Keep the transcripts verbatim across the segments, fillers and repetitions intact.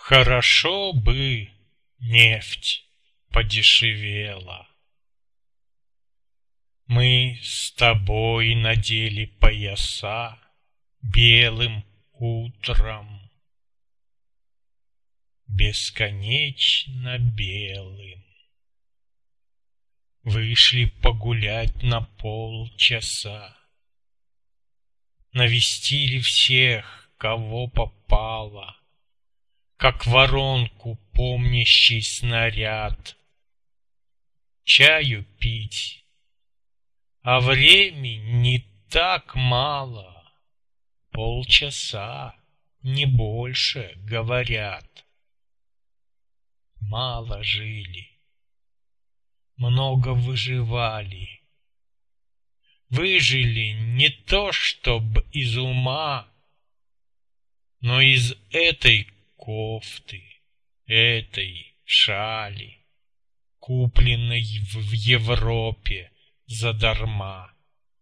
Хорошо бы нефть подешевела. Мы с тобой надели пояса белым утром, бесконечно белым. Вышли погулять на полчаса, навестили всех, кого попало, как воронку помнящий снаряд. Чаю пить, а времени так мало, полчаса, не больше, говорят. Мало жили, много выживали. Выжили не то чтоб из ума, но из этой кофты, этой шали, купленной в Европе задарма.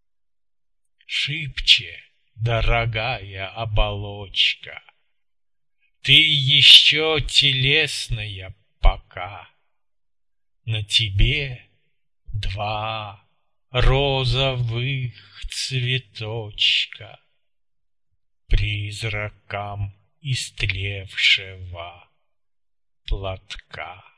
Шибче, дорогая оболочка, ты еще телесная пока. На тебе два розовых цветочка, призракам истлевшего платка.